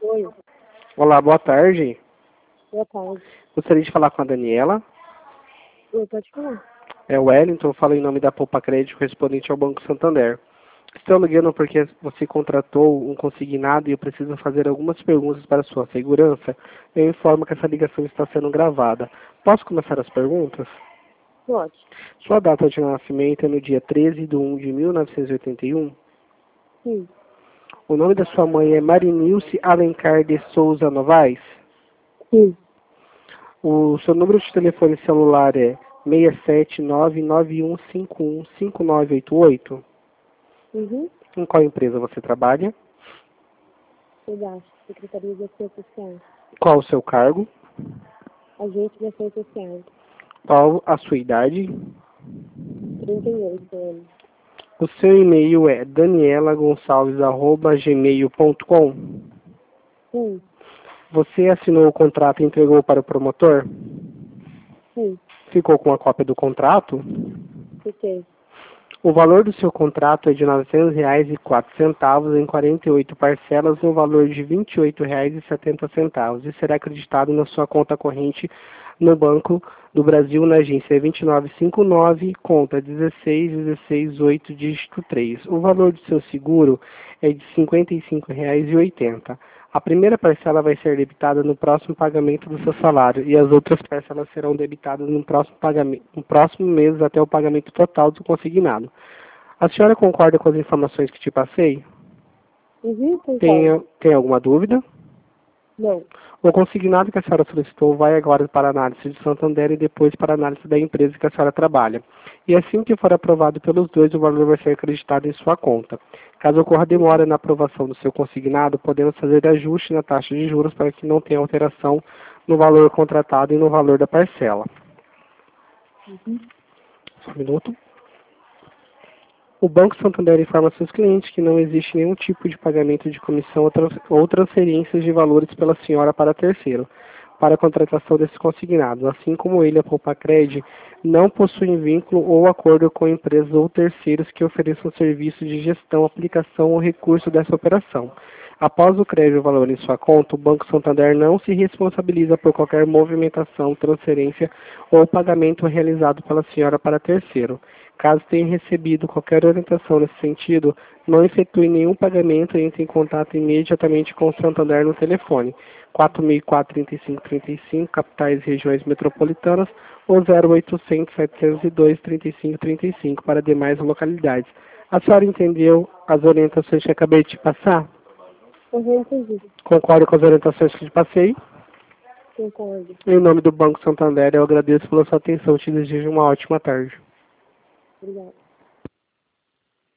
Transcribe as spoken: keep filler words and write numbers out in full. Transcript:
Oi, Olá, boa tarde. boa tarde. Gostaria de falar com a Daniela. Oi, pode falar. É o Wellington, falo em nome da Poupa Crédito, correspondente ao Banco Santander. Estou ligando porque você contratou um consignado e eu preciso fazer algumas perguntas para sua segurança. Eu informo que essa ligação está sendo gravada. Posso começar as perguntas? Pode. Sua data de nascimento é no dia treze de um de mil novecentos e oitenta e um. Sim, O nome da sua mãe é Marinilce Alencar de Souza Novaes. sim. O seu número de telefone celular é seis sete nove nove um cinco um cinco nove oito oito. Uhum. Em qual empresa você trabalha? Pedaço, Secretaria de Ações Sociais. Qual o seu cargo? Agente de Ações Sociais. Qual a sua idade? trinta e oito anos. O seu e-mail é daniela gonçalves arroba gmail ponto com. Sim, Você assinou o contrato e entregou para o promotor? sim. Ficou com a cópia do contrato? Fiquei. O valor do seu contrato é de novecentos reais e quatro centavos em quarenta e oito parcelas no valor de vinte e oito reais e setenta centavos e será acreditado na sua conta corrente no Banco do Brasil na agência vinte e nove cinquenta e nove, conta dezesseis dezesseis oito, dígito três. O valor do seu seguro é de cinquenta e cinco reais e oitenta centavos. A primeira parcela vai ser debitada no próximo pagamento do seu salário e as outras parcelas serão debitadas no próximo, pagamento, no próximo mês até o pagamento total do consignado. A senhora concorda com as informações que te passei? Uhum, Tem, concordo. tem alguma dúvida? Não. O consignado que a senhora solicitou vai agora para a análise de Santander e depois para a análise da empresa que a senhora trabalha. E assim que for aprovado pelos dois, o valor vai ser acreditado em sua conta. Caso ocorra demora na aprovação do seu consignado, podemos fazer ajuste na taxa de juros para que não tenha alteração no valor contratado e no valor da parcela. Uhum. Só um minuto. O Banco Santander informa seus clientes que não existe nenhum tipo de pagamento de comissão ou trans- ou transferências de valores pela senhora para terceiro, para a contratação desses consignados, assim como ele, a Poupa-Cred, não possuem vínculo ou acordo com empresas ou terceiros que ofereçam serviço de gestão, aplicação ou recurso dessa operação. Após o crédito valor em sua conta, o Banco Santander não se responsabiliza por qualquer movimentação, transferência ou pagamento realizado pela senhora para terceiro. Caso tenha recebido qualquer orientação nesse sentido, não efetue nenhum pagamento e entre em contato imediatamente com o Santander no telefone quatro mil e quatro, trinta e cinco, trinta e cinco, capitais e regiões metropolitanas, ou zero oitocentos, setecentos e dois, trinta e cinco, trinta e cinco para demais localidades. A senhora entendeu as orientações que acabei de te passar? Uhum, entendi. Concordo com as orientações que te passei? Concordo. Em nome do Banco Santander, eu agradeço pela sua atenção e te desejo uma ótima tarde. Obrigada.